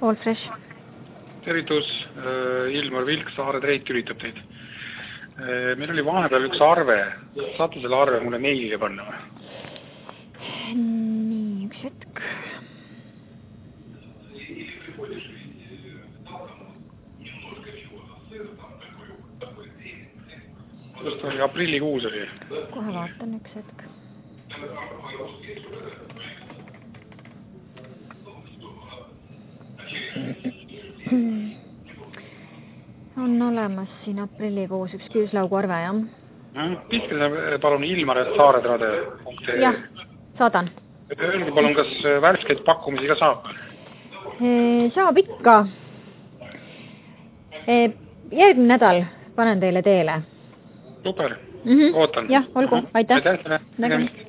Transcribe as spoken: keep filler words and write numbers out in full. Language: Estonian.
All Fresh. Tervitus, Ilmar Vilk, Saare Treit üritab teid. Meil oli vahepeal üks arve. Saate selle arve mulle meilile panna või? Nii, üks hetk. Sellest oli aprillikuus oli. Kohe vaatan üks hetk. On olemas siin aprillikuus üks küüslaugu arve, jah? Piske see palun Ilmar, et saaretrade. Jah, saadan. Öelge palun, kas värskeid pakkumisi ka saab? Saab ikka. Järgmine nädal panen teile teele. Super, mm -hmm. ootan. Jah, olgu, aitäh. Aitäh, aitäh.